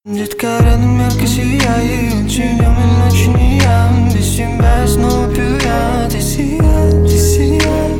Dzietkaranım herkesi yayın Çiğnemin açını yan Bizim bez no più ya Desi ya, desi ya